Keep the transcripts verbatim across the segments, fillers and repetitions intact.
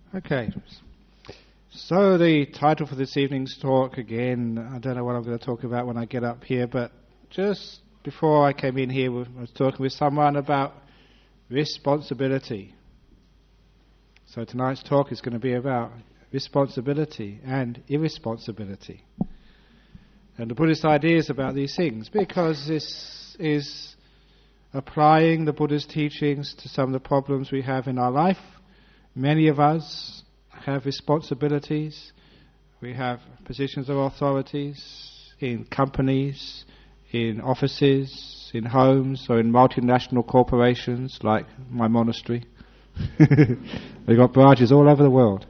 Okay. So the title for this evening's talk, again, I don't know what I'm going to talk about when I get up here, but just before I came in here, I was talking with someone about responsibility. So tonight's talk is going to be about responsibility and irresponsibility. And the Buddhist ideas about these things, because this is applying the Buddha's teachings to some of the problems we have in our life. Many of us have responsibilities. We have positions of authorities in companies, in offices, in homes, or in multinational corporations like my monastery. They've got branches all over the world.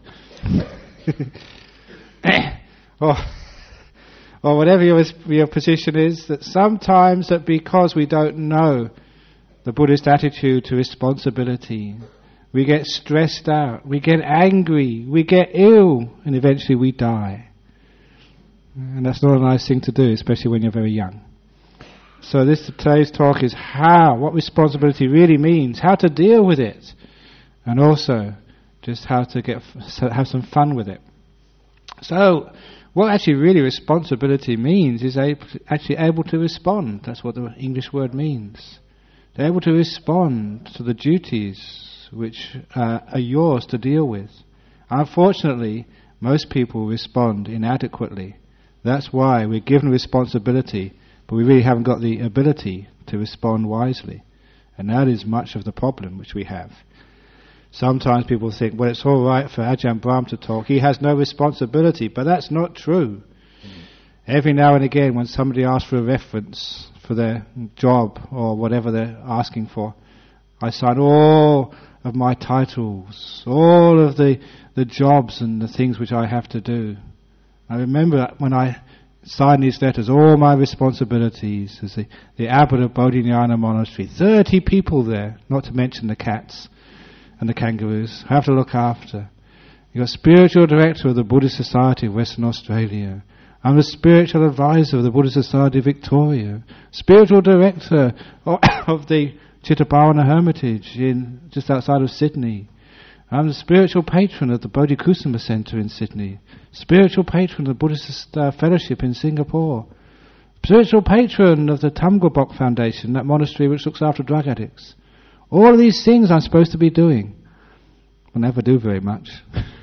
or, or whatever your, your position is, that sometimes that because we don't know the Buddhist attitude to responsibility, we get stressed out, we get angry, we get ill, and eventually we die. And that's not a nice thing to do, especially when you're very young. So this today's talk is how, what responsibility really means, how to deal with it, and also just how to get have some fun with it. So what actually really responsibility means is able to, actually able to respond. That's what the English word means. They're able to respond to the duties which uh, are yours to deal with. Unfortunately, most people respond inadequately. That's why we're given responsibility, but we really haven't got the ability to respond wisely. And that is much of the problem which we have. Sometimes people think, well, it's all right for Ajahn Brahm to talk. He has no responsibility, but that's not true. Mm. Every now and again, when somebody asks for a reference for their job or whatever they're asking for, I sign all of my titles, all of the the jobs and the things which I have to do. I remember when I signed these letters, all my responsibilities as the, the abbot of Bodhinyana Monastery, thirty people there, not to mention the cats and the kangaroos, I have to look after. You're spiritual director of the Buddhist Society of Western Australia. I'm the spiritual advisor of the Buddhist Society of Victoria, spiritual director of, of the Chittapawna Hermitage in just outside of Sydney. I'm the spiritual patron of the Bodhikusuma Centre in Sydney, spiritual patron of the Buddhist uh, Fellowship in Singapore, spiritual patron of the Tamgobok Foundation, that monastery which looks after drug addicts. All of these things I'm supposed to be doing. I never do very much.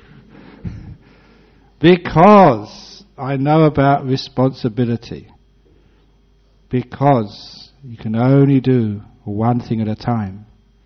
Because I know about responsibility. Because you can only do one thing at a time.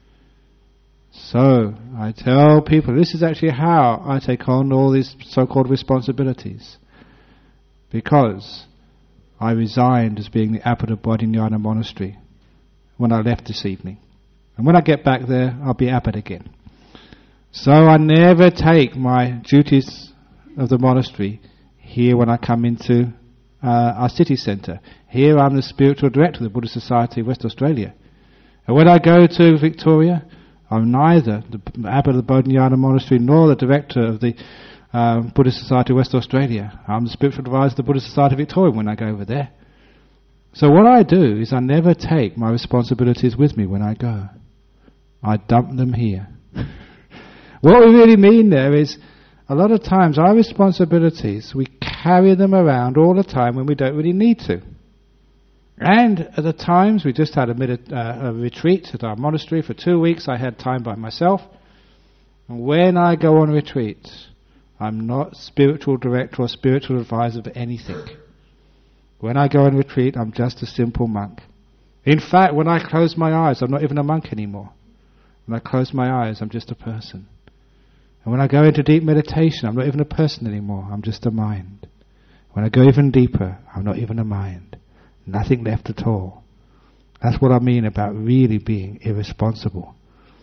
So I tell people, this is actually how I take on all these so-called responsibilities. Because I resigned as being the abbot of Bodhinyana Monastery when I left this evening. And when I get back there, I'll be abbot again. So I never take my duties of the monastery here when I come into uh, our city centre. Here I'm the spiritual director of the Buddhist Society of West Australia. And when I go to Victoria, I'm neither the abbot of the Bodhinyana Monastery nor the director of the uh, Buddhist Society of West Australia. I'm the spiritual advisor of the Buddhist Society of Victoria when I go over there. So what I do is I never take my responsibilities with me when I go. I dump them here. What we really mean there is, a lot of times our responsibilities, we carry them around all the time when we don't really need to. And at the times, we just had a, medit- uh, a retreat at our monastery for two weeks. I had time by myself. And when I go on retreat, I'm not spiritual director or spiritual advisor of anything. When I go on retreat, I'm just a simple monk. In fact, when I close my eyes, I'm not even a monk anymore. When I close my eyes, I'm just a person. And when I go into deep meditation, I'm not even a person anymore. I'm just a mind. When I go even deeper, I'm not even a mind. Nothing left at all. That's what I mean about really being irresponsible.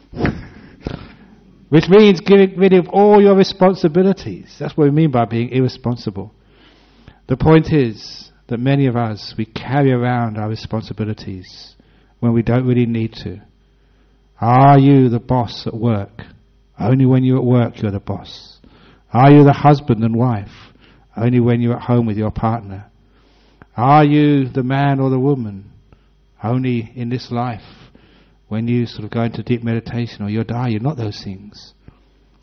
Which means getting rid of all your responsibilities. That's what we mean by being irresponsible. The point is that many of us, we carry around our responsibilities when we don't really need to. Are you the boss at work? Only when you're at work you're the boss. Are you the husband and wife? Only when you're at home with your partner. Are you the man or the woman? Only in this life, when you sort of go into deep meditation or you die. You're not those things.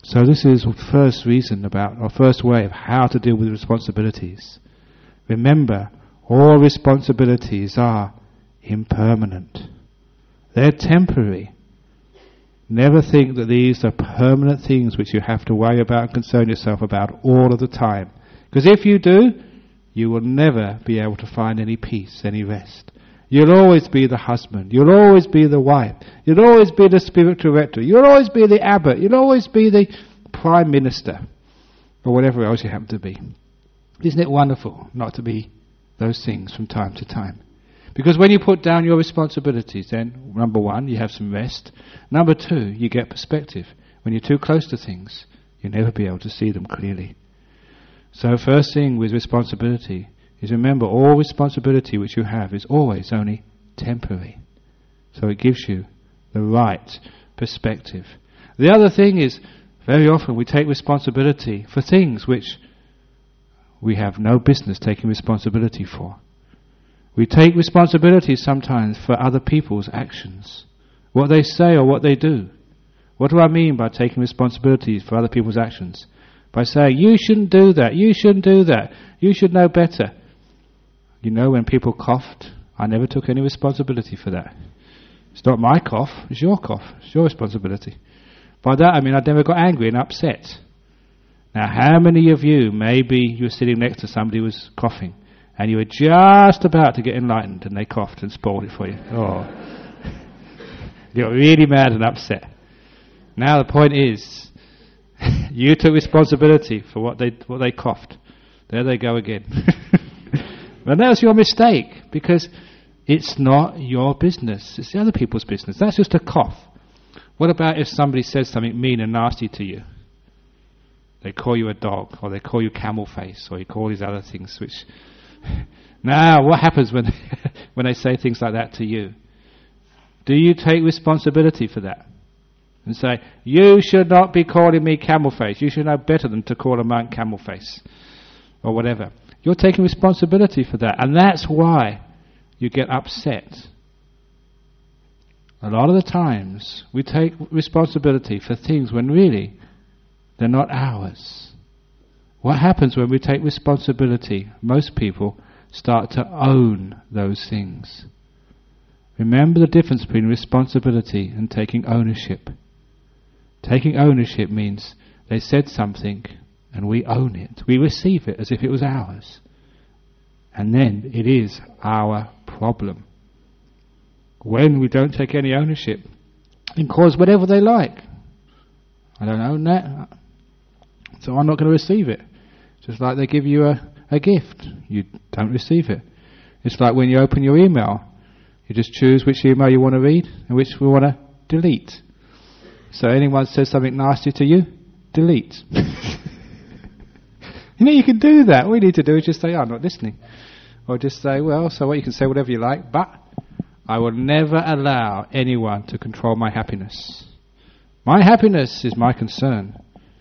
So this is the first reason about, or first way of how to deal with responsibilities. Remember, all responsibilities are impermanent. They're temporary. Never think that these are permanent things which you have to worry about and concern yourself about all of the time. Because if you do, you will never be able to find any peace, any rest. You'll always be the husband. You'll always be the wife. You'll always be the spiritual rector. You'll always be the abbot. You'll always be the prime minister. Or whatever else you happen to be. Isn't it wonderful not to be those things from time to time? Because when you put down your responsibilities, then, number one, you have some rest. Number two, you get perspective. When you're too close to things, you'll never be able to see them clearly. So first thing with responsibility is remember all responsibility which you have is always only temporary. So it gives you the right perspective. The other thing is, very often we take responsibility for things which we have no business taking responsibility for. We take responsibility sometimes for other people's actions, what they say or what they do. What do I mean by taking responsibility for other people's actions? By saying, you shouldn't do that, you shouldn't do that, you should know better. You know, when people coughed, I never took any responsibility for that. It's not my cough, it's your cough, it's your responsibility. By that I mean I never got angry and upset. Now how many of you, maybe you were sitting next to somebody who was coughing, and you were just about to get enlightened and they coughed and spoiled it for you. Oh, you got really mad and upset. Now the point is, you took responsibility for what they what they coughed. There they go again. And that was your mistake, because it's not your business. It's the other people's business. That's just a cough. What about if somebody says something mean and nasty to you? They call you a dog, or they call you camel face, or you call these other things which... Now, what happens when when they say things like that to you? Do you take responsibility for that? And say, you should not be calling me camel face. You should know better than to call a monk camel face. Or whatever. You're taking responsibility for that. And that's why you get upset. A lot of the times, we take responsibility for things when really they're not ours. What happens when we take responsibility? Most people start to own those things. Remember the difference between responsibility and taking ownership. Taking ownership means they said something and we own it. We receive it as if it was ours. And then it is our problem. When we don't take any ownership, and cause whatever they like. I don't own that, so I'm not going to receive it. Just like they give you a, a gift, you don't receive it. It's like when you open your email, you just choose which email you want to read and which we want to delete. So anyone says something nasty to you, delete. You know, you can do that. All you need to do is just say, oh, I'm not listening. Or just say, well, so what, you can say whatever you like, but I will never allow anyone to control my happiness. My happiness is my concern,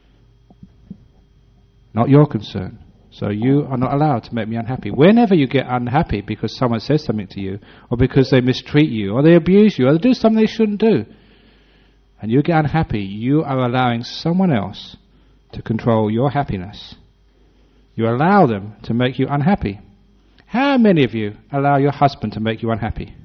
not your concern. So you are not allowed to make me unhappy. Whenever you get unhappy because someone says something to you, or because they mistreat you, or they abuse you, or they do something they shouldn't do, and you get unhappy, you are allowing someone else to control your happiness. You allow them to make you unhappy. How many of you allow your husband to make you unhappy?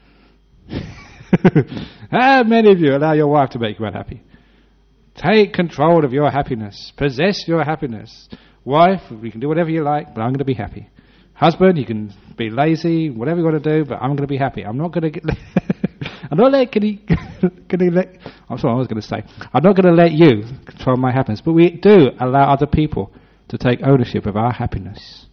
How many of you allow your wife to make you unhappy? Take control of your happiness. Possess your happiness. Wife, you can do whatever you like, but I'm going to be happy. Husband, you can be lazy, whatever you want to do, but I'm going to be happy. I'm not going to get... I'm not let, can he, can he let... I'm sorry, I was going to say. I'm not going to let you control my happiness, but we do allow other people to take ownership of our happiness,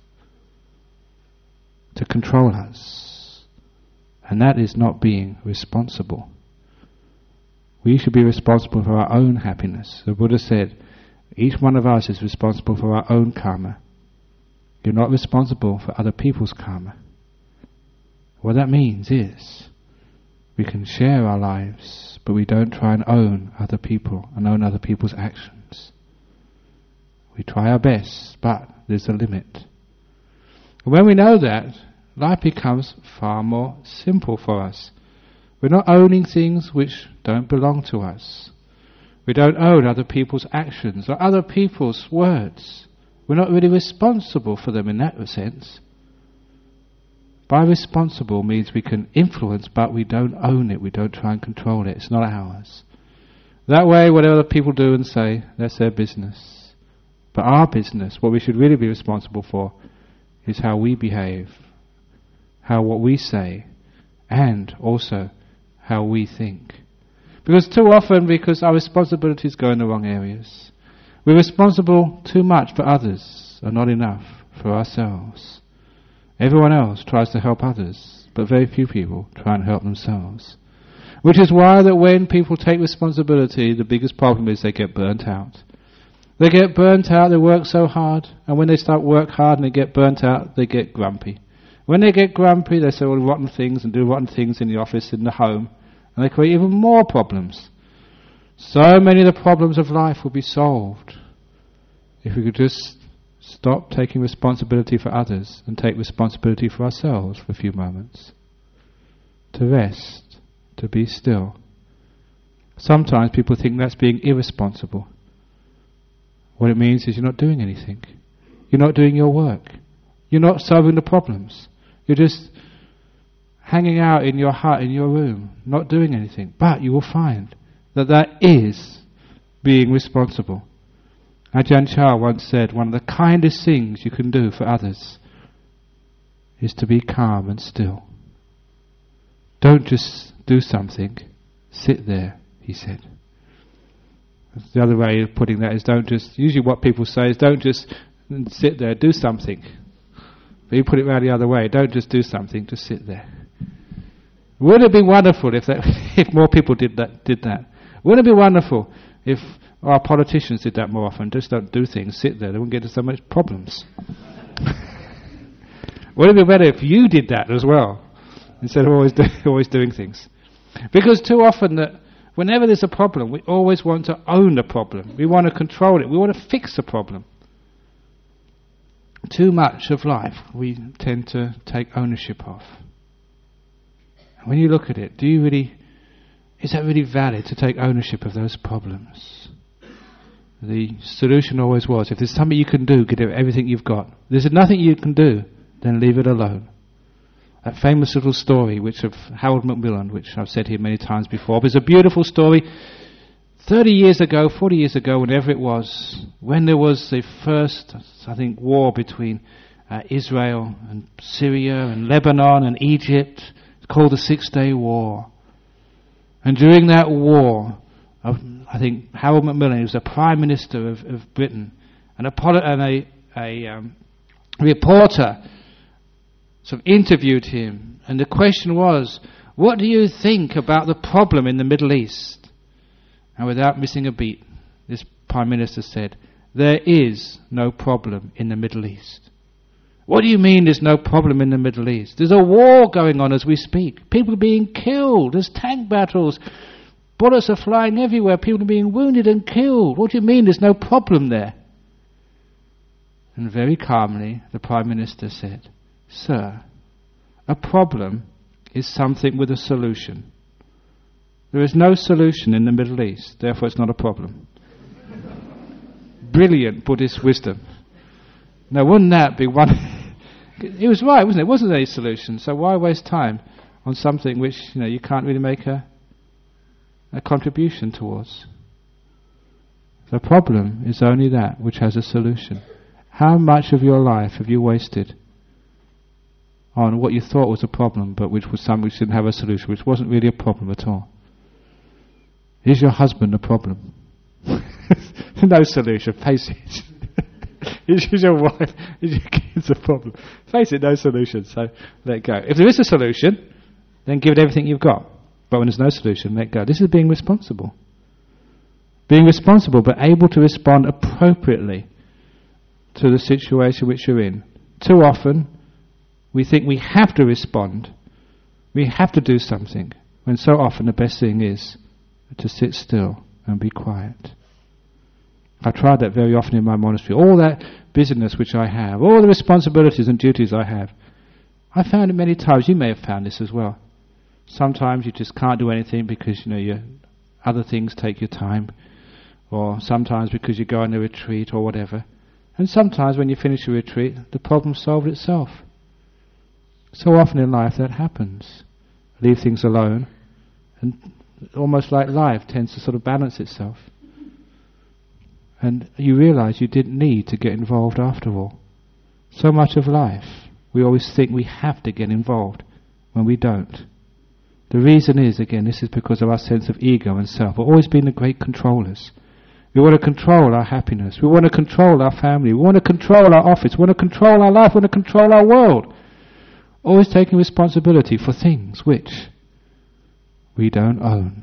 to control us. And that is not being responsible. We should be responsible for our own happiness. The Buddha said, each one of us is responsible for our own karma. You're not responsible for other people's karma. What that means is, we can share our lives, but we don't try and own other people and own other people's actions. We try our best, but there's a limit. And when we know that, life becomes far more simple for us. We're not owning things which don't belong to us. We don't own other people's actions or other people's words. We're not really responsible for them in that sense. By responsible means we can influence, but we don't own it. We don't try and control it. It's not ours. That way, whatever other people do and say, that's their business. But our business, what we should really be responsible for, is how we behave, how what we say, and also how we think. Because too often, because our responsibilities go in the wrong areas, we're responsible too much for others and not enough for ourselves. Everyone else tries to help others, but very few people try and help themselves. Which is why that when people take responsibility, the biggest problem is they get burnt out. They get burnt out, they work so hard, and when they start work hard and they get burnt out, they get grumpy. When they get grumpy, they say all rotten things and do rotten things in the office, in the home, and they create even more problems. So many of the problems of life will be solved if we could just stop taking responsibility for others and take responsibility for ourselves for a few moments. To rest, to be still. Sometimes people think that's being irresponsible. What it means is you're not doing anything. You're not doing your work. You're not solving the problems. You're just hanging out in your hut, in your room, not doing anything. But you will find that that is being responsible. Ajahn Chah once said, one of the kindest things you can do for others is to be calm and still. Don't just do something, sit there, he said. The other way of putting that is don't just, usually what people say is don't just sit there, do something. But you put it around the other way, don't just do something, just sit there. Wouldn't it be wonderful if that, if more people did that, did that? Wouldn't it be wonderful if our politicians did that more often? Just don't do things, sit there, they wouldn't get into so much problems. Wouldn't it be better if you did that as well, instead of always, do, always doing things? Because too often that whenever there's a problem, we always want to own the problem. We want to control it. We want to fix the problem. Too much of life we tend to take ownership of. When you look at it, do you really, is that really valid to take ownership of those problems? The solution always was, if there's something you can do, give it everything you've got. If there's nothing you can do, then leave it alone. That famous little story which of Harold Macmillan, which I've said here many times before, but it's a beautiful story. Thirty years ago, forty years ago, whenever it was, when there was the first, I think, war between uh, Israel and Syria and Lebanon and Egypt, it's called the Six-Day War. And during that war, uh, I think Harold Macmillan, who was the Prime Minister of, of Britain, and a, poli- and a, a um, reporter sort of interviewed him, and the question was, what do you think about the problem in the Middle East? And without missing a beat, this Prime Minister said, there is no problem in the Middle East. What do you mean there's no problem in the Middle East? There's a war going on as we speak. People are being killed. There's tank battles. Bullets are flying everywhere. People are being wounded and killed. What do you mean there's no problem there? And very calmly, the Prime Minister said, Sir, a problem is something with a solution. There is no solution in the Middle East, therefore it's not a problem. Brilliant Buddhist wisdom. Now wouldn't that be one... He was right, wasn't it? It wasn't any solution, so why waste time on something which, you know, you can't really make a, a contribution towards? The problem is only that which has a solution. How much of your life have you wasted on what you thought was a problem, but which was something which didn't have a solution, which wasn't really a problem at all? Is your husband a problem? No solution, face it. Is your wife, is your kids a problem? Face it, no solution, so let it go. If there is a solution, then give it everything you've got. But when there's no solution, let go. This is being responsible. Being responsible, but able to respond appropriately to the situation which you're in. Too often, we think we have to respond. We have to do something. When so often the best thing is to sit still and be quiet. I tried that very often in my monastery. All that busyness which I have, all the responsibilities and duties I have, I found it many times. You may have found this as well. Sometimes you just can't do anything because, you know, your other things take your time. or sometimes because you go on a retreat or whatever. And sometimes when you finish a retreat, the problem solved itself. So often in life that happens. Leave things alone, and almost like life tends to sort of balance itself. And you realize you didn't need to get involved after all. So much of life, we always think we have to get involved when we don't. The reason is, again, this is because of our sense of ego and self. We've always been the great controllers. We want to control our happiness. We want to control our family. We want to control our office. We want to control our life. We want to control our world. Always taking responsibility for things which we don't own.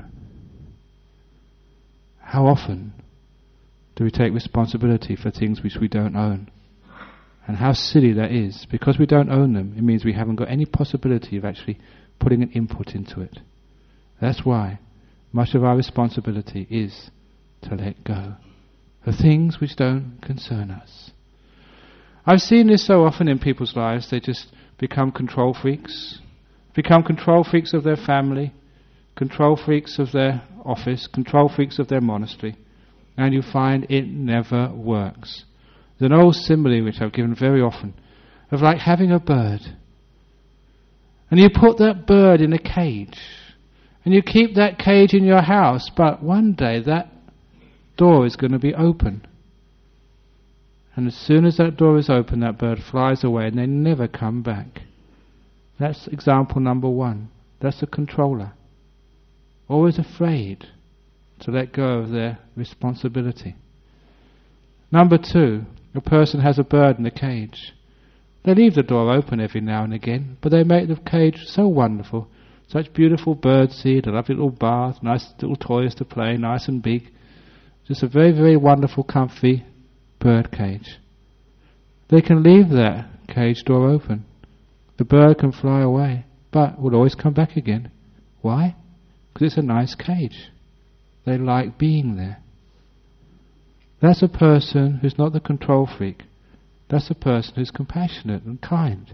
How often do we take responsibility for things which we don't own? And how silly that is. Because we don't own them, it means we haven't got any possibility of actually putting an input into it. That's why much of our responsibility is to let go of things which don't concern us. I've seen this so often in people's lives. They just become control freaks, become control freaks of their family, control freaks of their office, control freaks of their monastery, and you find it never works. There's an old simile which I've given very often, of like having a bird, and you put that bird in a cage, and you keep that cage in your house, but one day that door is going to be open. And as soon as that door is open, that bird flies away and they never come back. That's example number one. That's a controller. Always afraid to let go of their responsibility. Number two, a person has a bird in a cage. They leave the door open every now and again, but they make the cage so wonderful. Such beautiful bird seed, a lovely little bath, nice little toys to play, nice and big. Just a very, very wonderful, comfy bird cage. They can leave that cage door open. The bird can fly away, but will always come back again. Why? Because it's a nice cage. They like being there. That's a person who's not the control freak. That's a person who's compassionate and kind.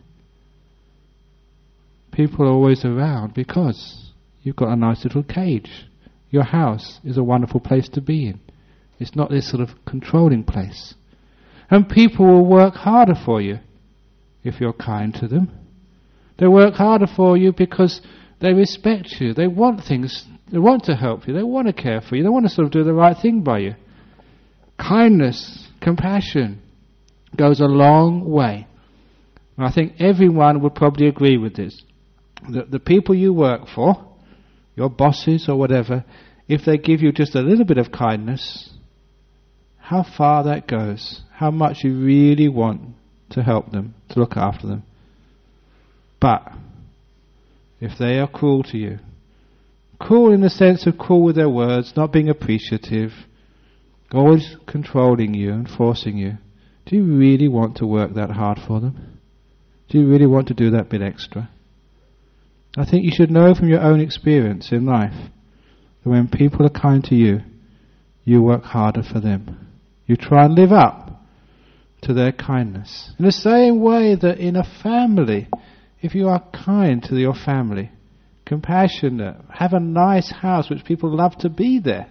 People are always around because you've got a nice little cage. Your house is a wonderful place to be in. It's not this sort of controlling place. And people will work harder for you if you're kind to them. They work harder for you because they respect you. They want things, they want to help you, they want to care for you, they want to sort of do the right thing by you. Kindness, compassion goes a long way. And I think everyone would probably agree with this. The, the people you work for, your bosses or whatever, if they give you just a little bit of kindness, how far that goes, how much you really want to help them, to look after them. But if they are cruel to you, cruel in the sense of cruel with their words, not being appreciative, always controlling you and forcing you, do you really want to work that hard for them? Do you really want to do that bit extra? I think you should know from your own experience in life that when people are kind to you, you work harder for them. You try and live up to their kindness. In the same way that in a family, if you are kind to your family, compassionate, have a nice house which people love to be there,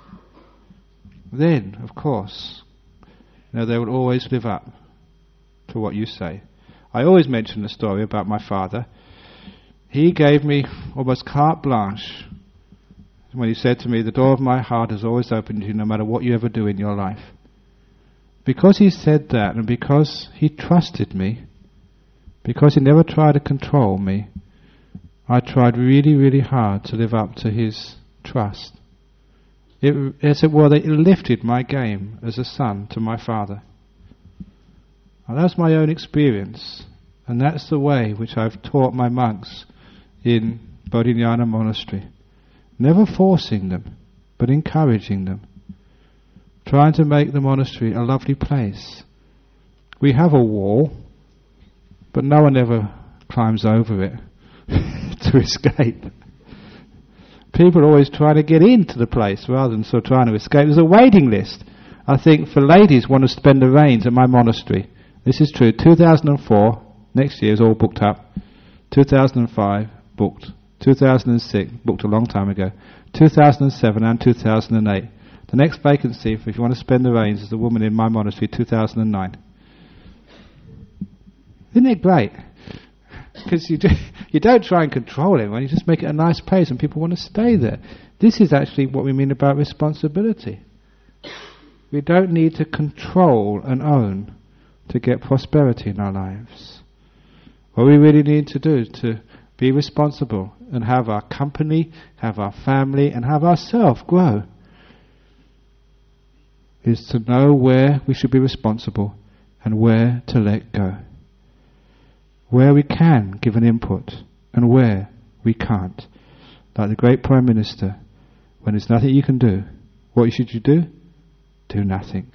then, of course, you know, they will always live up to what you say. I always mention the story about my father. He gave me almost carte blanche when he said to me, the door of my heart is always open to you no matter what you ever do in your life. Because he said that, and because he trusted me, because he never tried to control me, I tried really, really hard to live up to his trust. It, as it were, it lifted my game as a son to my father. And that's my own experience, and that's the way which I've taught my monks in Bodhinyana Monastery. Never forcing them, but encouraging them. Trying to make the monastery a lovely place. We have a wall, but no one ever climbs over it to escape. People always try to get into the place rather than sort of trying to escape. There's a waiting list. I think for ladies want to spend the rains at my monastery. This is true. two thousand four, next year is all booked up. two thousand five, booked. two thousand six, booked a long time ago. two thousand seven and two thousand eight. The next vacancy, if you want to spend the reins, is the woman in my monastery, two thousand nine. Isn't it great? Because you, do, you don't try and control it, you just make it a nice place and people want to stay there. This is actually what we mean about responsibility. We don't need to control and own to get prosperity in our lives. What we really need to do to be responsible and have our company, have our family, and have ourselves grow is to know where we should be responsible and where to let go. Where we can give an input and where we can't. Like the great Prime Minister, when there's nothing you can do, what should you do? Do nothing.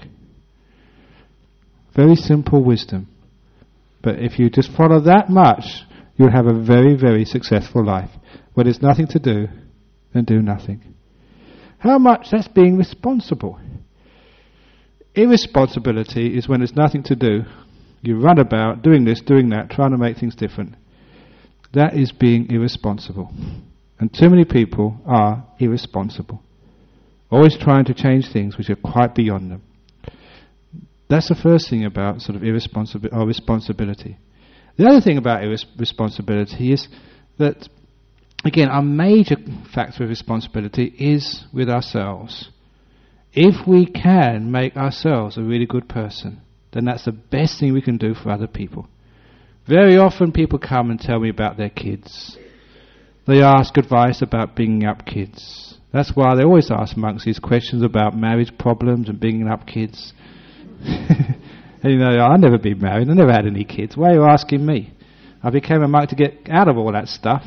Very simple wisdom. But if you just follow that much, you'll have a very, very successful life. When there's nothing to do, then do nothing. How much? That's being responsible. Irresponsibility is when there's nothing to do. You run about doing this, doing that, trying to make things different. That is being irresponsible. And too many people are irresponsible. Always trying to change things which are quite beyond them. That's the first thing about sort of irresponsibility or responsibility. The other thing about irresponsibility is that, again, our major factor of responsibility is with ourselves. If we can make ourselves a really good person, then that's the best thing we can do for other people. Very often people come and tell me about their kids. They ask advice about bringing up kids. That's why they always ask monks these questions about marriage problems and bringing up kids. And you know, I've never been married, I never had any kids. Why are you asking me? I became a monk to get out of all that stuff.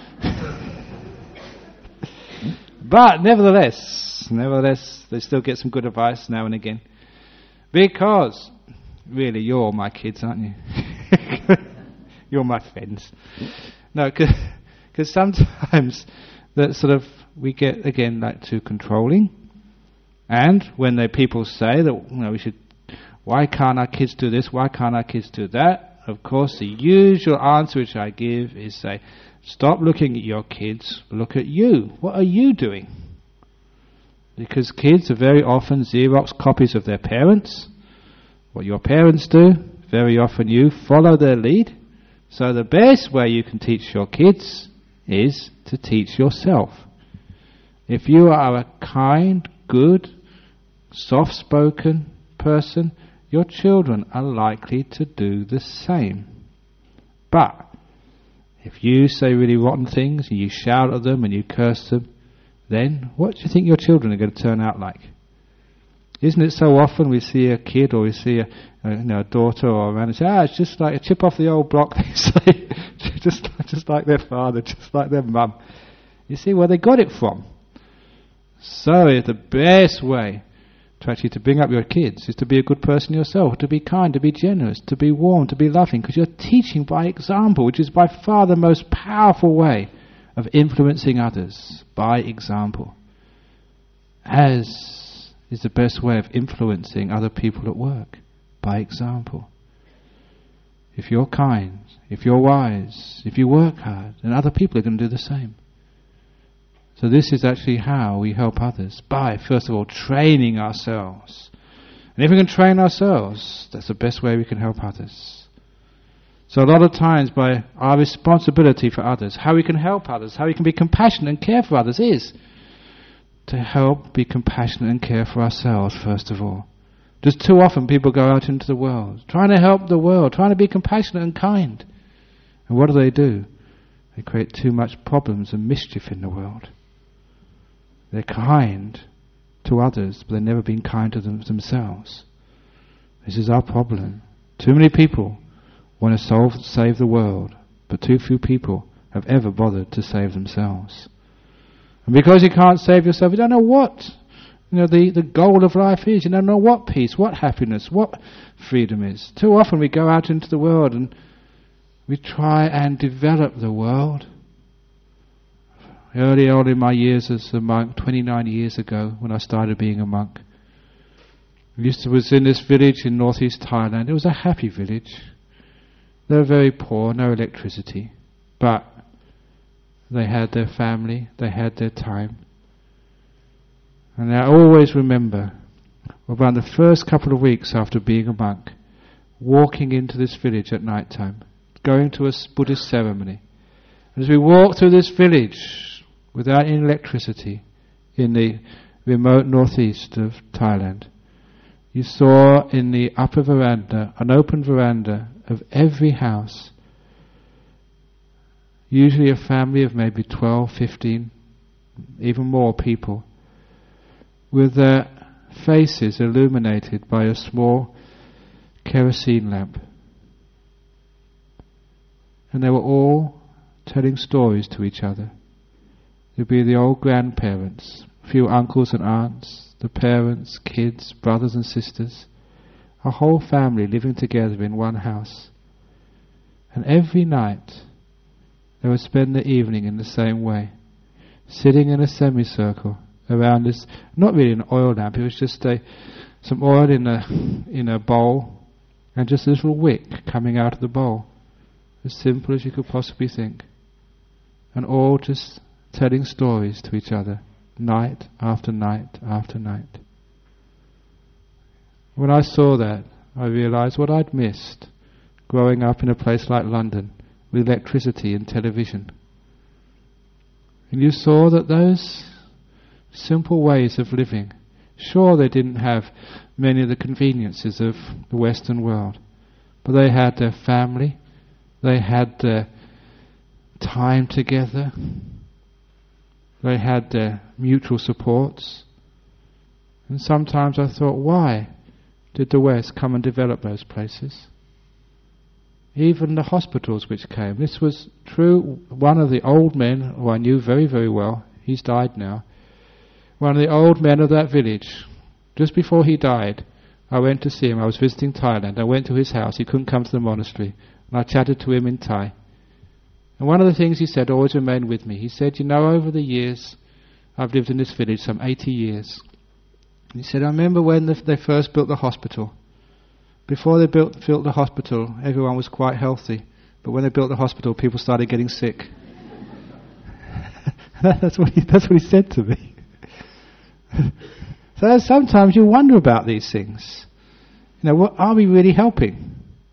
But nevertheless, nevertheless, they still get some good advice now and again. Because, really, you're all my kids, aren't you? You're my friends. No, because sometimes that sort of, we get, again, like too controlling. And when they people say that, you know, we should, why can't our kids do this, why can't our kids do that? Of course, the usual answer which I give is say, stop looking at your kids, look at you. What are you doing? Because kids are very often Xerox copies of their parents. What your parents do, very often you follow their lead. So the best way you can teach your kids is to teach yourself. If you are a kind, good, soft-spoken person, your children are likely to do the same. But if you say really rotten things and you shout at them and you curse them, then what do you think your children are going to turn out like? Isn't it so often we see a kid or we see a, a, you know, a daughter or a man and say, ah, it's just like a chip off the old block, they say, just, just like their father, just like their mum. You see where they got it from. So the best way to actually to bring up your kids is to be a good person yourself, to be kind, to be generous, to be warm, to be loving, because you're teaching by example, which is by far the most powerful way of influencing others, by example. As is the best way of influencing other people at work, by example. If you're kind, if you're wise, if you work hard, then other people are going to do the same. So this is actually how we help others, by, first of all, training ourselves. And if we can train ourselves, that's the best way we can help others. So a lot of times by our responsibility for others, how we can help others, how we can be compassionate and care for others is to help be compassionate and care for ourselves, first of all. Just too often people go out into the world, trying to help the world, trying to be compassionate and kind. And what do they do? They create too much problems and mischief in the world. They're kind to others, but they've never been kind to them themselves. This is our problem. Too many people want to solve, save the world, but too few people have ever bothered to save themselves. And because you can't save yourself, you don't know what you know the, the goal of life is. You don't know what peace, what happiness, what freedom is. Too often we go out into the world and we try and develop the world. Early on in my years as a monk, twenty-nine years ago, when I started being a monk, I used to was in this village in northeast Thailand. It was a happy village. They were very poor, no electricity, but they had their family, they had their time. And I always remember, about the first couple of weeks after being a monk, walking into this village at night time, going to a Buddhist ceremony. And as we walked through this village, without any electricity, in the remote northeast of Thailand, you saw in the upper veranda, an open veranda of every house, usually a family of maybe twelve, fifteen, even more people, with their faces illuminated by a small kerosene lamp. And they were all telling stories to each other. There'd be the old grandparents, a few uncles and aunts, the parents, kids, brothers and sisters, a whole family living together in one house. And every night they would spend the evening in the same way, sitting in a semicircle around this, not really an oil lamp, it was just a, some oil in a, in a bowl, and just a little wick coming out of the bowl, as simple as you could possibly think. And all just telling stories to each other, night after night after night. When I saw that, I realized what I'd missed growing up in a place like London with electricity and television. And you saw that those simple ways of living, sure, they didn't have many of the conveniences of the Western world, but they had their family, they had their time together, they had their mutual supports. And sometimes I thought, why did the West come and develop those places? Even the hospitals which came. This was true. One of the old men, who I knew very, very well, he's died now, one of the old men of that village, just before he died, I went to see him. I was visiting Thailand. I went to his house. He couldn't come to the monastery. And I chatted to him in Thai. And one of the things he said always remained with me. He said, you know, over the years, I've lived in this village some eighty years. He said, I remember when the, they first built the hospital. Before they built, built the hospital, everyone was quite healthy. But when they built the hospital, people started getting sick. that's, what he, that's what he said to me. So sometimes you wonder about these things. You know, what, are we really helping?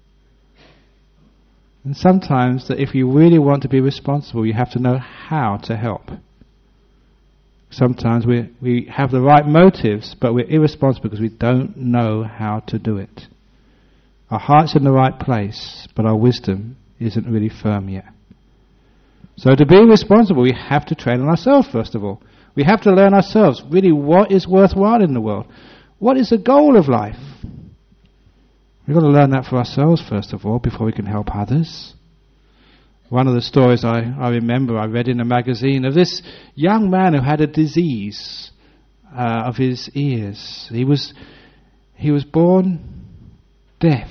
And sometimes that if you really want to be responsible, you have to know how to help. Sometimes we we have the right motives, but we're irresponsible because we don't know how to do it. Our heart's in the right place, but our wisdom isn't really firm yet. So to be responsible, we have to train on ourselves first of all. We have to learn ourselves, really, what is worthwhile in the world? What is the goal of life? We've got to learn that for ourselves, first of all, before we can help others. One of the stories I, I remember I read in a magazine of this young man who had a disease uh, of his ears. He was, he was born deaf.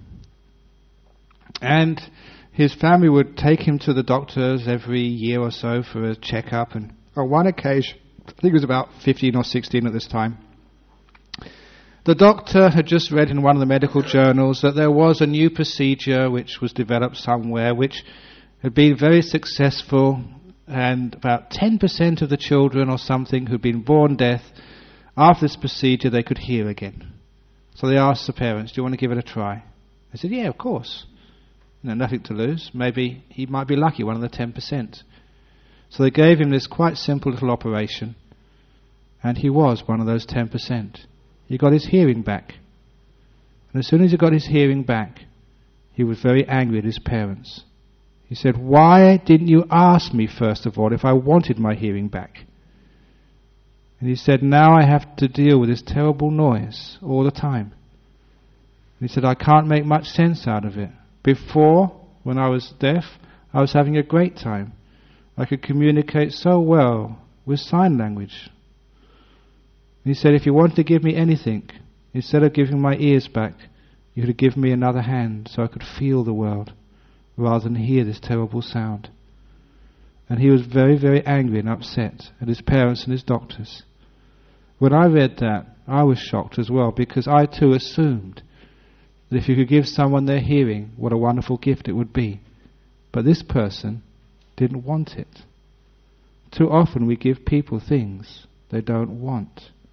And his family would take him to the doctors every year or so for a checkup, and on one occasion, I think he was about fifteen or sixteen at this time, the doctor had just read in one of the medical journals that there was a new procedure which was developed somewhere which had been very successful, and about ten percent of the children or something who'd been born deaf, after this procedure they could hear again. So they asked the parents, do you want to give it a try? They said, yeah, of course. You know, nothing to lose. Maybe he might be lucky, one of the ten percent. So they gave him this quite simple little operation, and he was one of those ten percent. He got his hearing back. And as soon as he got his hearing back, he was very angry at his parents. He said, why didn't you ask me, first of all, if I wanted my hearing back? And he said, now I have to deal with this terrible noise all the time. And he said, I can't make much sense out of it. Before, when I was deaf, I was having a great time. I could communicate so well with sign language. And he said, if you want to give me anything, instead of giving my ears back, you could give me another hand so I could feel the world rather than hear this terrible sound. And he was very, very angry and upset at his parents and his doctors. When I read that, I was shocked as well, because I too assumed that if you could give someone their hearing, what a wonderful gift it would be. But this person didn't want it. Too often we give people things they don't want.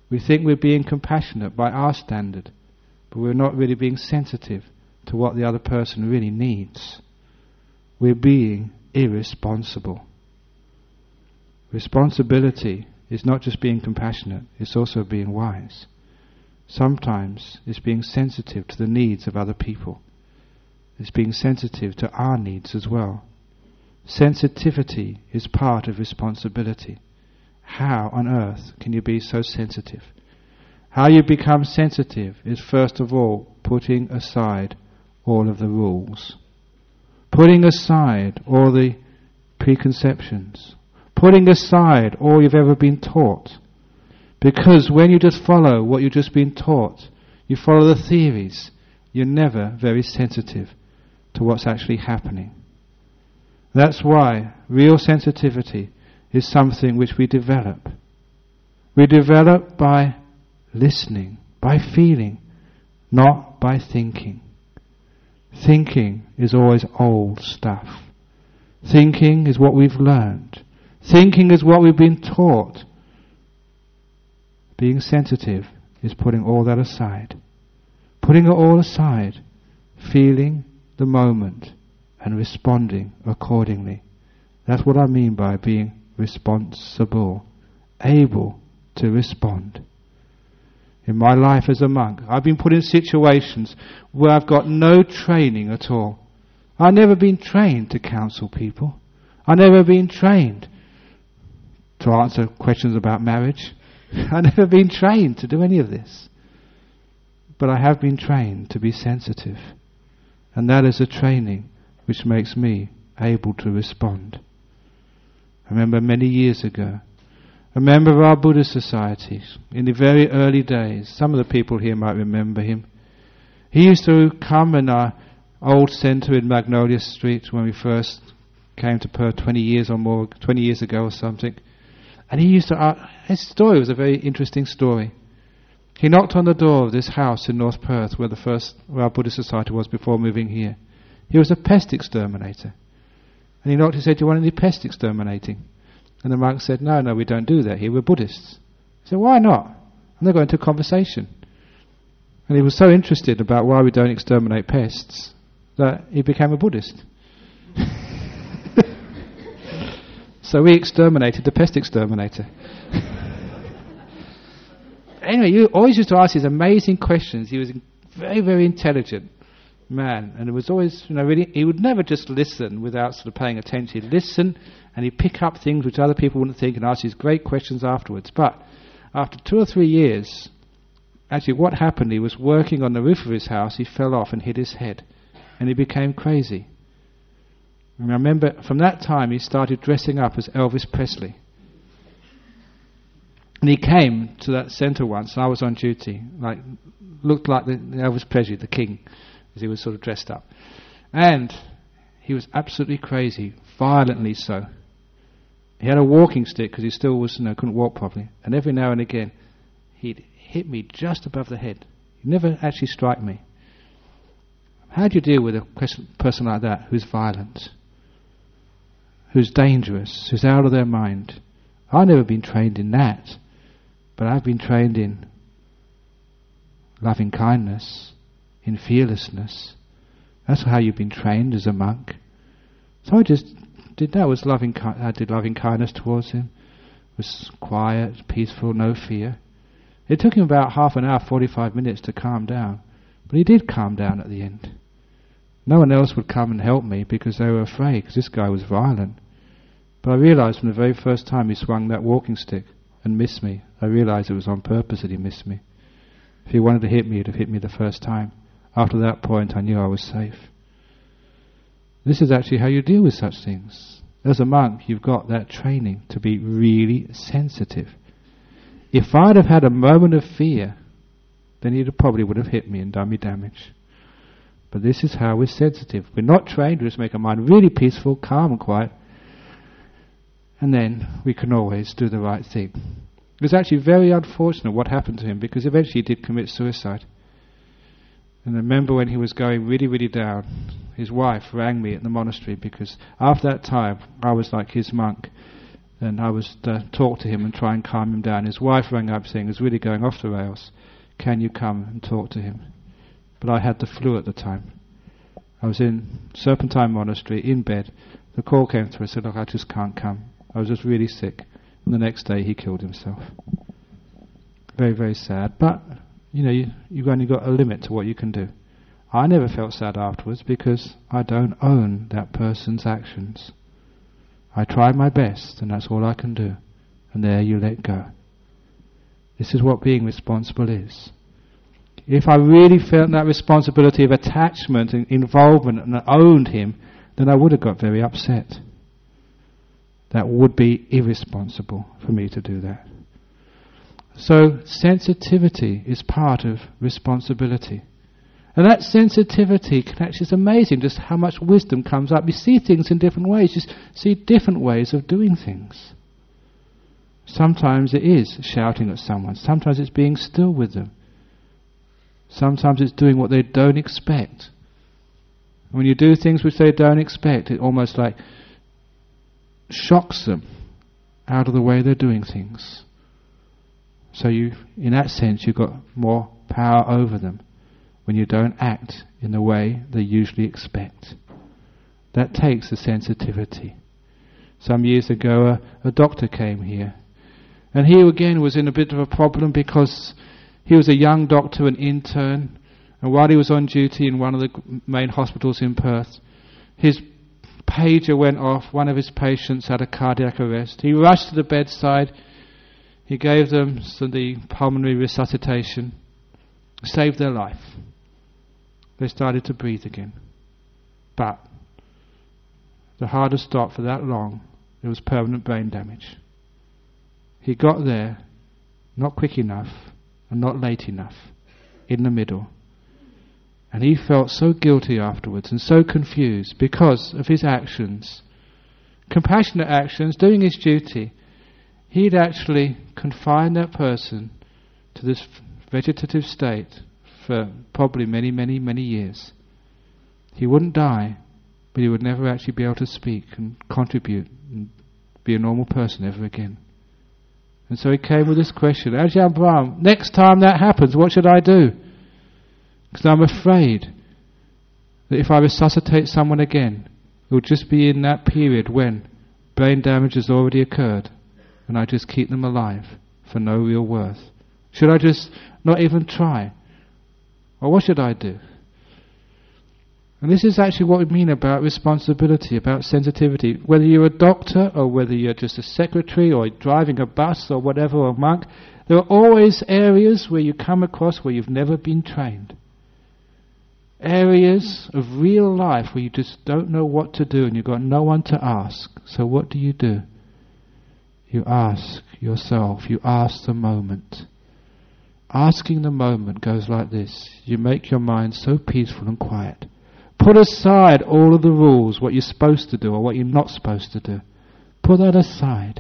We think we're being compassionate by our standard, but we're not really being sensitive to what the other person really needs. We're being irresponsible. Responsibility is not just being compassionate, it's also being wise. Sometimes it's being sensitive to the needs of other people. It's being sensitive to our needs as well. Sensitivity is part of responsibility. How on earth can you be so sensitive? How you become sensitive is first of all putting aside all of the rules. Putting aside all the preconceptions. Putting aside all you've ever been taught. Because when you just follow what you've just been taught, you follow the theories, you're never very sensitive to what's actually happening. That's why real sensitivity is something which we develop. We develop by listening, by feeling, not by thinking. Thinking is always old stuff. Thinking is what we've learned. Thinking is what we've been taught. Being sensitive is putting all that aside. Putting it all aside, feeling the moment and responding accordingly. That's what I mean by being responsible, able to respond. In my life as a monk, I've been put in situations where I've got no training at all. I've never been trained to counsel people. I've never been trained to answer questions about marriage. I've never been trained to do any of this. But I have been trained to be sensitive. And that is a training which makes me able to respond. I remember many years ago, a member of our Buddhist society, in the very early days, some of the people here might remember him. He used to come in our old centre in Magnolia Street when we first came to Perth twenty years or more, twenty years ago or something. And he used to, uh, his story was a very interesting story. He knocked on the door of this house in North Perth where the first, where our Buddhist society was before moving here. He was a pest exterminator. And he knocked and said, "Do you want any pest exterminating?" And the monk said, no, no, we don't do that here, we're Buddhists. He said, why not? And they got into a conversation. And he was so interested about why we don't exterminate pests that he became a Buddhist. So we exterminated the pest exterminator. Anyway, you always used to ask these amazing questions. He was a very, very intelligent man, and it was always, you know, really, he would never just listen without sort of paying attention. He'd listen, and he'd pick up things which other people wouldn't think, and ask these great questions afterwards. But after two or three years, actually what happened, he was working on the roof of his house, he fell off and hit his head, and he became crazy. And I remember from that time he started dressing up as Elvis Presley. And he came to that centre once, and I was on duty, like looked like the Elvis Presley, the king, as he was sort of dressed up. And he was absolutely crazy, violently so. He had a walking stick because he still was, you know, couldn't walk properly. And every now and again, he'd hit me just above the head. He'd never actually strike me. How do you deal with a person like that who's violent, who's dangerous, who's out of their mind? I've never been trained in that, but I've been trained in loving kindness, in fearlessness. That's how you've been trained as a monk. So I just did that. Was loving. I did loving kindness towards him. Was quiet, peaceful, no fear. It took him about half an hour, forty-five minutes to calm down, but he did calm down at the end. No one else would come and help me because they were afraid, because this guy was violent. But I realised from the very first time he swung that walking stick and missed me, I realised it was on purpose that he missed me. If he wanted to hit me, he'd have hit me the first time. After that point, I knew I was safe. This is actually how you deal with such things. As a monk, you've got that training to be really sensitive. If I'd have had a moment of fear, then he probably would have hit me and done me damage. But this is how we're sensitive. We're not trained, we just make our mind really peaceful, calm and quiet, and then we can always do the right thing. It was actually very unfortunate what happened to him, because eventually he did commit suicide. And I remember when he was going really, really down, his wife rang me at the monastery, because after that time I was like his monk, And I was to talk to him and try and calm him down. His wife rang up saying, "It's really going off the rails. Can you come and talk to him?" But I had the flu at the time. I was in Serpentine Monastery, in bed. The call came through. I said, "Look, I just can't come." I was just really sick. And the next day he killed himself. Very, very sad. But, you know, you, you've only got a limit to what you can do. I never felt sad afterwards because I don't own that person's actions. I tried my best, and that's all I can do. And there you let go. This is what being responsible is. If I really felt that responsibility of attachment and involvement and owned him, then I would have got very upset. That would be irresponsible for me to do that. So sensitivity is part of responsibility. And that sensitivity can actually, it's amazing just how much wisdom comes up. You see things in different ways. You see different ways of doing things. Sometimes it is shouting at someone. Sometimes it's being still with them. Sometimes it's doing what they don't expect. When you do things which they don't expect, it almost like shocks them out of the way they're doing things. So you, in that sense, you've got more power over them when you don't act in the way they usually expect. That takes a sensitivity. Some years ago, a, a doctor came here, and he again was in a bit of a problem because he was a young doctor, an intern, and while he was on duty in one of the main hospitals in Perth, his pager went off. One of his patients had a cardiac arrest. He rushed to the bedside. He gave them some, the pulmonary resuscitation, saved their life. They started to breathe again. But the heart had stopped for that long. There was permanent brain damage. He got there, not quick enough and not late enough, in the middle. And he felt so guilty afterwards and so confused because of his actions. Compassionate actions, doing his duty. He'd actually confined that person to this vegetative state for probably many, many, many years. He wouldn't die, but he would never actually be able to speak and contribute and be a normal person ever again. And so he came with this question, Ajahn Brahm, next time that happens, what should I do? Because I'm afraid that if I resuscitate someone again, it will just be in that period when brain damage has already occurred and I just keep them alive for no real worth. Should I just not even try? Or what should I do? And this is actually what we mean about responsibility, about sensitivity. Whether you're a doctor or whether you're just a secretary or driving a bus or whatever, or a monk, there are always areas where you come across where you've never been trained. Areas of real life where you just don't know what to do and you've got no one to ask. So what do you do? You ask yourself, you ask the moment. Asking the moment goes like this. You make your mind so peaceful and quiet. Put aside all of the rules, what you're supposed to do or what you're not supposed to do. Put that aside.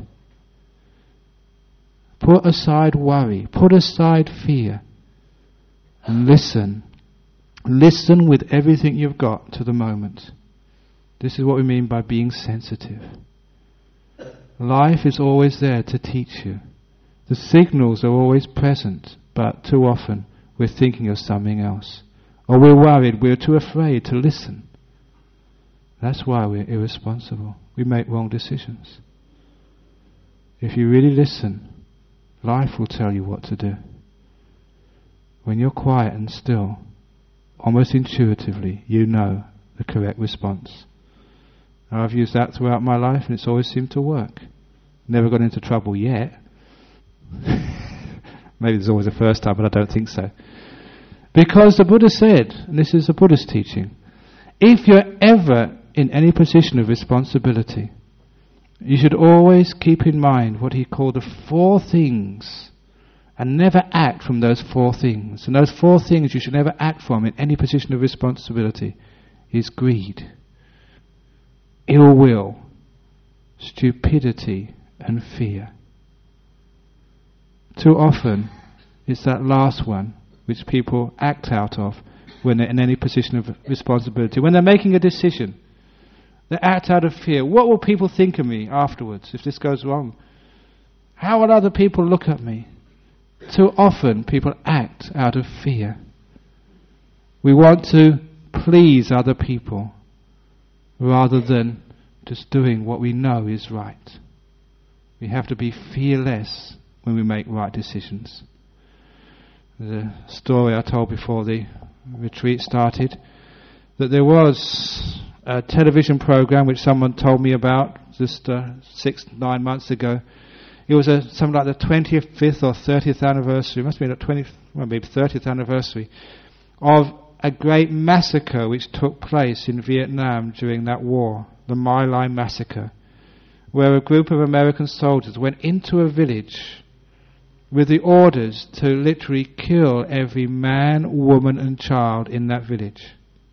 Put aside worry. Put aside fear. And listen. Listen with everything you've got to the moment. This is what we mean by being sensitive. Life is always there to teach you. The signals are always present, but too often we're thinking of something else. Or we're worried, we're too afraid to listen. That's why we're irresponsible. We make wrong decisions. If you really listen, life will tell you what to do. When you're quiet and still, almost intuitively, you know the correct response. Now, I've used that throughout my life and it's always seemed to work. Never got into trouble yet. Maybe there's always a first time, but I don't think so. Because the Buddha said, and this is a Buddhist teaching, if you're ever in any position of responsibility, you should always keep in mind what he called the four things and never act from those four things. And those four things you should never act from in any position of responsibility is greed, ill will, stupidity and fear. Too often it's that last one which people act out of when they're in any position of responsibility. When they're making a decision, They act out of fear. What will people think of me afterwards if this goes wrong? How will other people look at me? Too often people act out of fear. We want to please other people rather than just doing what we know is right. We have to be fearless when we make right decisions. The story I told before the retreat started, that there was a television program which someone told me about just uh, six, nine months ago. It was a, something like the twenty-fifth or thirtieth anniversary, it must have been the twentieth, well, maybe thirtieth anniversary, of a great massacre which took place in Vietnam during that war, the My Lai massacre, where a group of American soldiers went into a village with the orders to literally kill every man, woman and child in that village.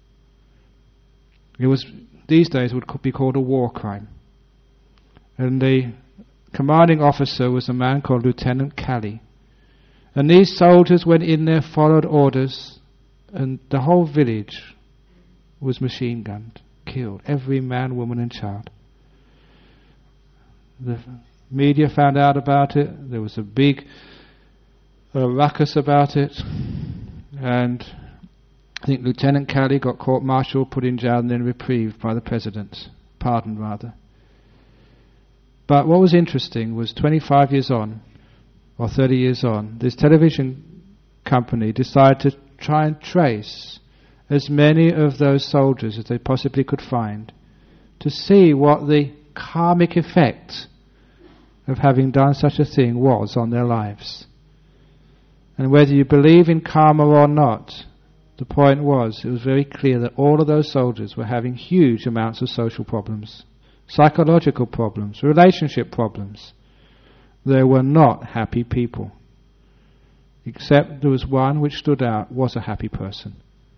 It was, these days would be called a war crime. And the commanding officer was a man called Lieutenant Calley. And these soldiers went in there, followed orders, and the whole village was machine gunned, killed, every man, woman and child. The media found out about it. There was a big uh, ruckus about it, and I think Lieutenant Calley got court-martialed, put in jail and then reprieved by the president, pardoned rather. But what was interesting was twenty-five years on, or thirty years on, this television company decided to try and trace as many of those soldiers as they possibly could find to see what the karmic effect of having done such a thing was on their lives. And whether you believe in karma or not, the point was, it was very clear that all of those soldiers were having huge amounts of social problems, psychological problems, relationship problems. They were not happy people. Except there was one which stood out, was a happy person.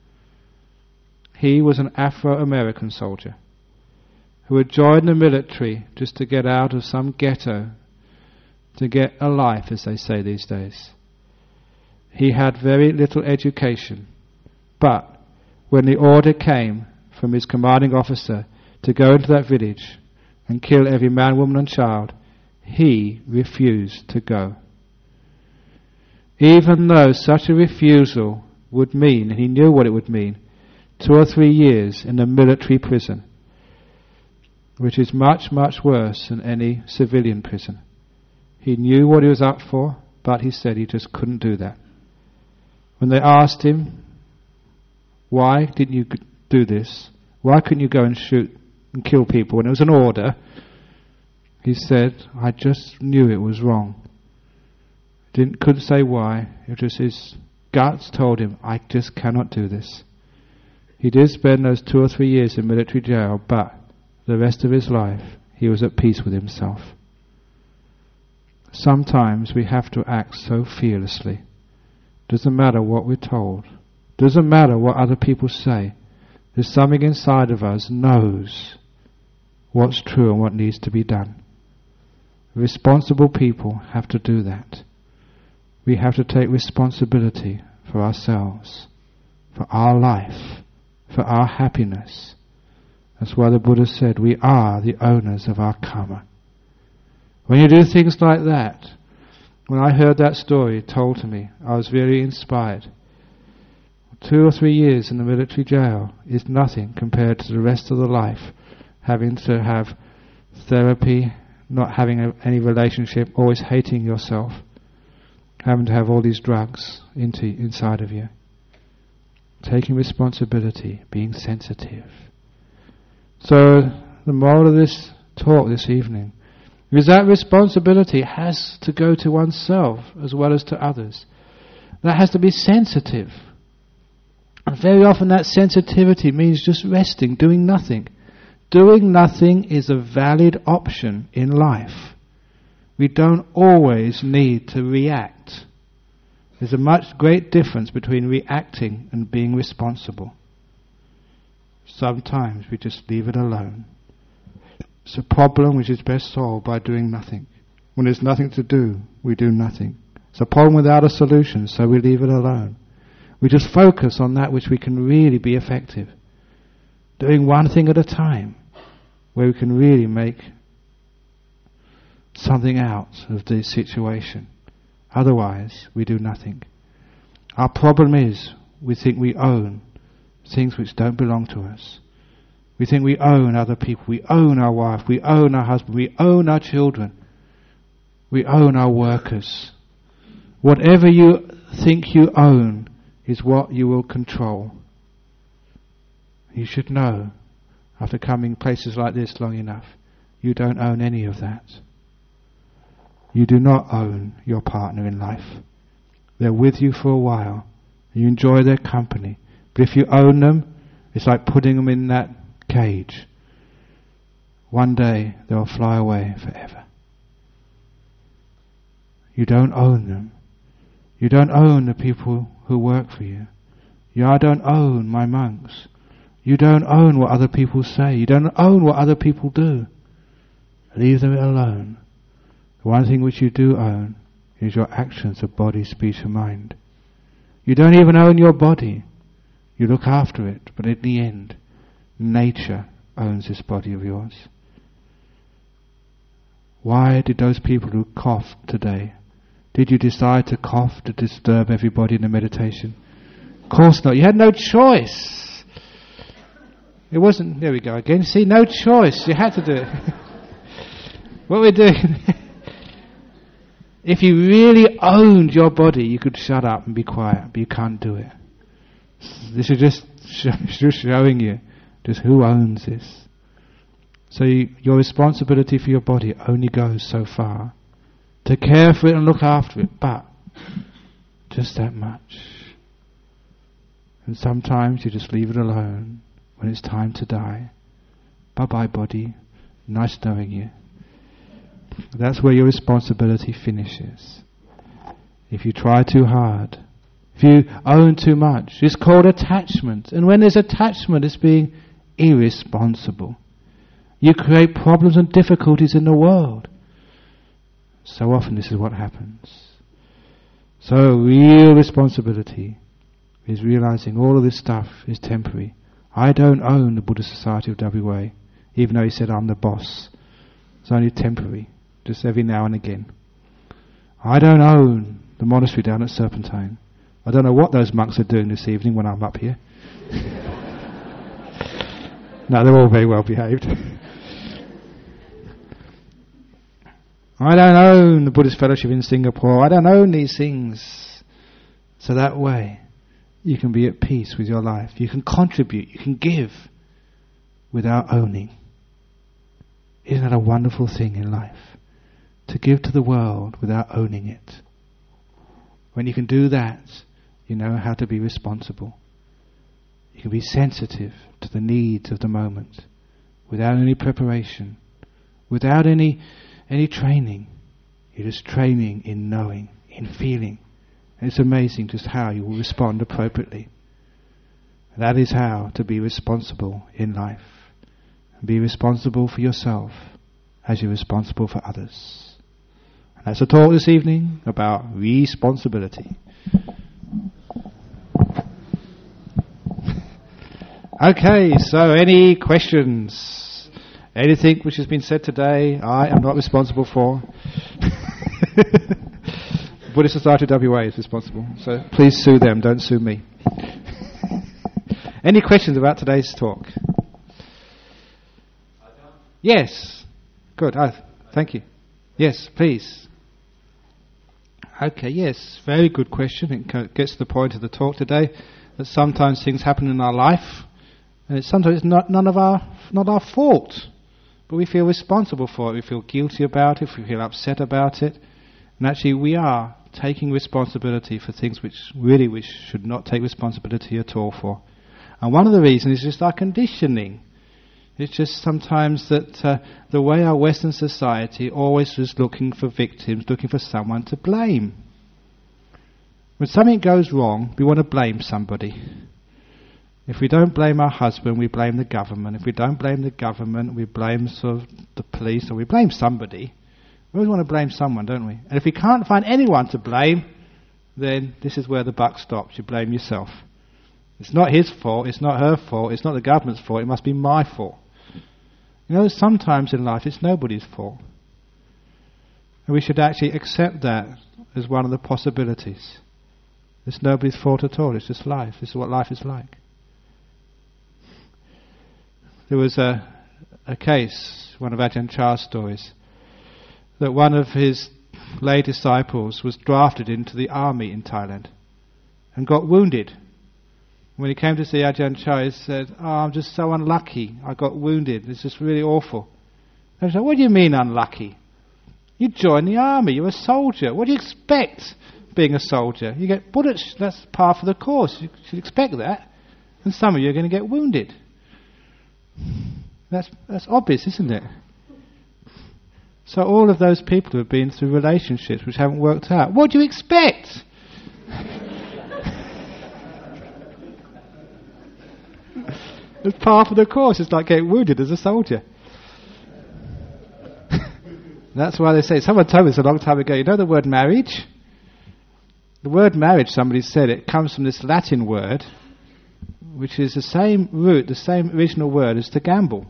He was an Afro-American soldier who had joined the military just to get out of some ghetto, to get a life, as they say these days. He had very little education, but when the order came from his commanding officer to go into that village and kill every man, woman and child, he refused to go. Even though such a refusal would mean, and he knew what it would mean, two or three years in a military prison, which is much, much worse than any civilian prison. He knew what he was up for, but he said he just couldn't do that. When they asked him, why didn't you do this? Why couldn't you go and shoot and kill people when it was an order? He said, I just knew it was wrong. Didn't, couldn't say why. It was his guts told him, I just cannot do this. He did spend those two or three years in military jail, but the rest of his life he was at peace with himself. Sometimes we have to act so fearlessly. Doesn't matter what we're told. Doesn't matter what other people say. There's something inside of us knows what's true and what needs to be done. Responsible people have to do that. We have to take responsibility for ourselves, for our life, for our happiness. That's why the Buddha said we are the owners of our karma. When you do things like that, when I heard that story told to me, I was very inspired. Two or three years in the military jail is nothing compared to the rest of the life, having to have therapy, not having a, any relationship, always hating yourself, having to have all these drugs into inside of you. Taking responsibility, being sensitive. So the moral of this talk this evening is that responsibility has to go to oneself as well as to others. That has to be sensitive. And very often that sensitivity means just resting, doing nothing. Doing nothing is a valid option in life. We don't always need to react. There's a much great difference between reacting and being responsible. Sometimes we just leave it alone. It's a problem which is best solved by doing nothing. When there's nothing to do, we do nothing. It's a problem without a solution, so we leave it alone. We just focus on that which we can really be effective. Doing one thing at a time. where we can really make something out of the situation. Otherwise, we do nothing. Our problem is we think we own things which don't belong to us. We think we own other people. We own our wife. We own our husband. We own our children. We own our workers. Whatever you think you own is what you will control. You should know, after coming places like this long enough, you don't own any of that. You do not own your partner in life. They're with you for a while. You enjoy their company. But if you own them, it's like putting them in that cage. One day they'll fly away forever. You don't own them. You don't own the people who work for you. You I don't own my monks. You don't own what other people say. You don't own what other people do. Leave them alone. The one thing which you do own is your actions of body, speech and mind. You don't even own your body. You look after it, but in the end, nature owns this body of yours. Why did those people who coughed today, did you decide to cough to disturb everybody in the meditation? Of course not. You had no choice. It wasn't, there we go again. See, no choice. You had to do it. What we're doing, if you really owned your body, you could shut up and be quiet, but you can't do it. This is just, show, just showing you just who owns this. So you, your responsibility for your body only goes so far. To care for it and look after it, but just that much. And sometimes you just leave it alone when it's time to die. Bye-bye, body. Nice knowing you. That's where your responsibility finishes. If you try too hard, if you own too much, it's called attachment. And when there's attachment, it's being irresponsible. You create problems and difficulties in the world. So often this is what happens. So real responsibility is realizing all of this stuff is temporary. I don't own the Buddhist Society of W A, even though he said I'm the boss. It's only temporary, just every now and again. I don't own the monastery down at Serpentine. I don't know what those monks are doing this evening when I'm up here. No, they're all very well behaved. I don't own the Buddhist Fellowship in Singapore. I don't own these things. So that way, you can be at peace with your life. You can contribute. You can give without owning. Isn't that a wonderful thing in life? To give to the world without owning it. When you can do that, you know how to be responsible. You can be sensitive to the needs of the moment without any preparation, without any any training. You're just training in knowing, in feeling. And it's amazing just how you will respond appropriately. And that is how to be responsible in life. And be responsible for yourself as you're responsible for others. And that's a talk this evening about responsibility. Okay, so any questions? Anything which has been said today, I am not responsible for. Buddhist Society W A is responsible, so please sue them, don't sue me. Any questions about today's talk? Yes. Good. Oh, thank you. Yes, please. Okay, yes. Very good question. It gets to the point of the talk today that sometimes things happen in our life and it's sometimes not none of our not our fault. But we feel responsible for it. We feel guilty about it. We feel upset about it. And actually we are taking responsibility for things which really we should not take responsibility at all for. And one of the reasons is just our conditioning. It's just sometimes that uh, the way our Western society always is looking for victims, looking for someone to blame. When something goes wrong, we want to blame somebody. If we don't blame our husband, we blame the government. If we don't blame the government, we blame sort of the police, or we blame somebody. We always want to blame someone, don't we? And if we can't find anyone to blame, then this is where the buck stops. You blame yourself. It's not his fault, it's not her fault, it's not the government's fault, it must be my fault. You know, sometimes in life it's nobody's fault. And we should actually accept that as one of the possibilities. It's nobody's fault at all, it's just life. This is what life is like. There was a, a case, one of Ajahn Chah's stories, that one of his lay disciples was drafted into the army in Thailand and got wounded. When he came to see Ajahn Chah, he said, "Oh, I'm just so unlucky. I got wounded. It's just really awful." And he said, "What do you mean unlucky? You joined the army. You're a soldier. What do you expect being a soldier? You get bullets. That's par for the course. You should expect that. And some of you are going to get wounded." That's that's obvious, isn't it? So all of those people who have been through relationships which haven't worked out, what do you expect? It's par for the course. It's like getting wounded as a soldier. That's why they say, someone told me this a long time ago, you know the word marriage? The word marriage, somebody said, it comes from this Latin word, which is the same root, the same original word as to gamble.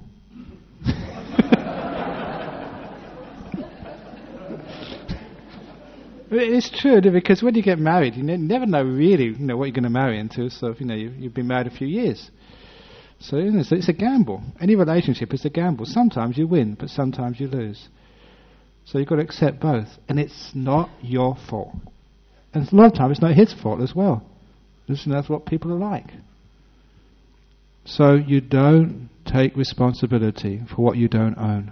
It's true, because when you get married, you never know really, you know, what you're going to marry into. So, you know, you, you've been married a few years. So, you know, so it's a gamble. Any relationship is a gamble. Sometimes you win, but sometimes you lose. So you've got to accept both. And it's not your fault. And a lot of times it's not his fault as well. Listen, that's what people are like. So you don't take responsibility for what you don't own.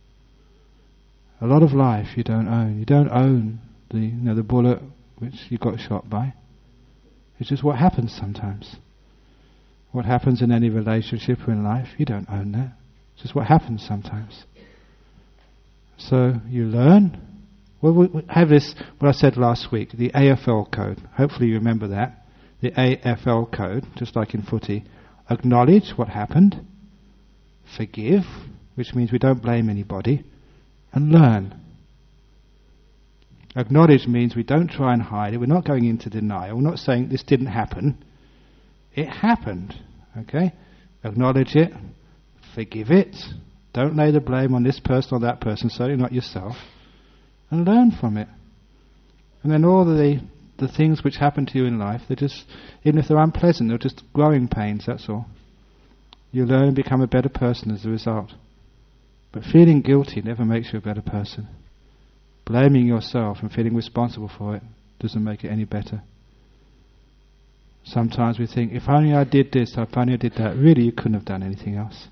A lot of life you don't own. You don't own the, you know, the bullet which you got shot by. It's just what happens sometimes. What happens in any relationship or in life, you don't own that. It's just what happens sometimes. So you learn. Well, we have this, what I said last week, the A F L code. Hopefully you remember that. The A F L code, just like in footy. Acknowledge what happened. Forgive, which means we don't blame anybody. And learn. Acknowledge means we don't try and hide it. We're not going into denial. We're not saying this didn't happen. It happened. Okay? Acknowledge it. Forgive it. Don't lay the blame on this person or that person, certainly not yourself. And learn from it. And then all the the things which happen to you in life, they're just, even if they're unpleasant, they're just growing pains, that's all. You learn and become a better person as a result. But feeling guilty never makes you a better person. Blaming yourself and feeling responsible for it doesn't make it any better. Sometimes we think, if only I did this, if only I did that. Really, you couldn't have done anything else.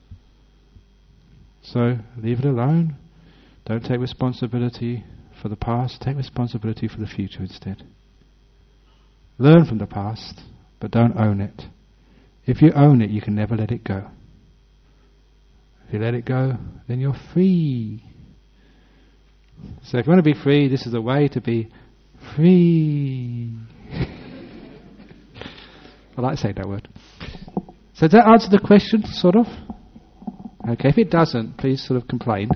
So, leave it alone. Don't take responsibility for the past. Take responsibility for the future instead. Learn from the past, but don't own it. If you own it, you can never let it go. If you let it go, then you're free. So if you want to be free, this is a way to be free. I like saying that word. So does that answer the question, sort of? Okay, if it doesn't, please sort of complain.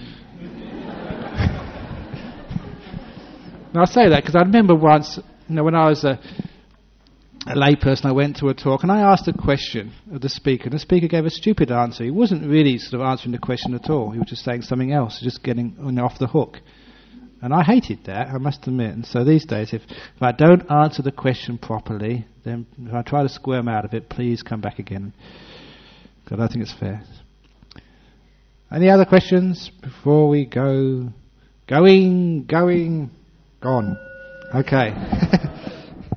Now I say that because I remember once, you know, when I was a, a lay person, I went to a talk and I asked a question of the speaker, and the speaker gave a stupid answer. He wasn't really sort of answering the question at all. He was just saying something else, just getting, you know, off the hook. And I hated that, I must admit. And so these days, if, if I don't answer the question properly, then if I try to squirm out of it, please come back again. Because I don't think it's fair. Any other questions before we go? Going, going, gone. Okay.